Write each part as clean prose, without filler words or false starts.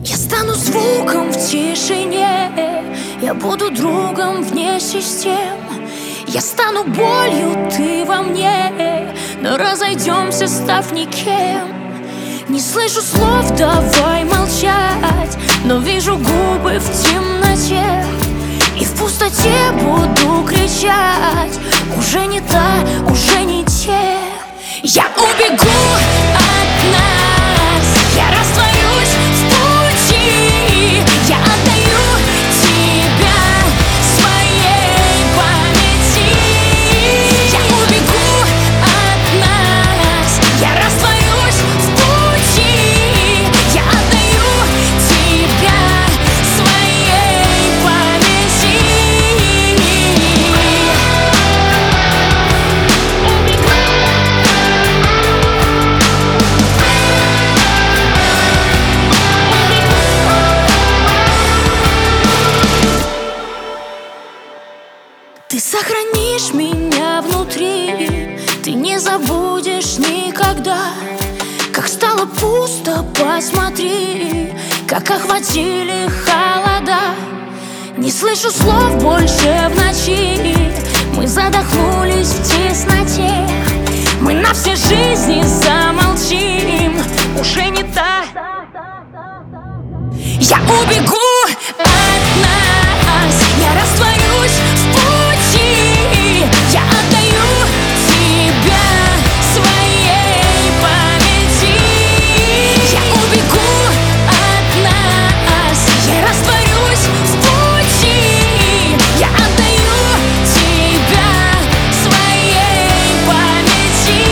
Я стану звуком в тишине, я буду другом вне систем. Я стану болью, ты во мне, но разойдемся, став никем. Не слышу слов, давай молчать, но вижу губы в темноте. И в пустоте буду кричать: уже не та, уже не те. Я убегу от нас, я растворюсь в пути. Я отдаю тебя своей памяти. Я убегу от нас, я растворюсь в пути. Я отдаю тебя своей памяти. Ты сохранишь меня внутри, ты не забудешь никогда. Как стало пусто, посмотри, как охватили холода. Не слышу слов больше в ночи, мы задохнулись в тесноте. Мы на все жизни замолчим, уже не та. Я убегу от нас, я растворюсь в пути. Я отдаю тебя своей памяти. Я убегу от нас, я растворюсь в пути. Я отдаю тебя своей памяти.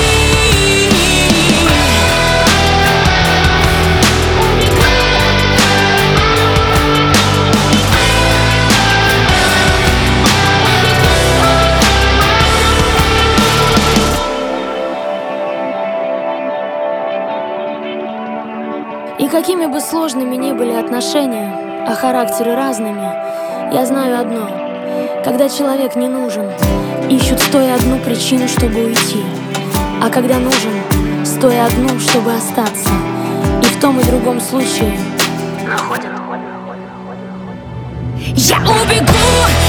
И какими бы сложными ни были отношения, а характеры разными, я знаю одно: когда человек не нужен, ищут 101 причину, чтобы уйти. А когда нужен, 101, чтобы остаться. И в том и другом случае находят. Я убегу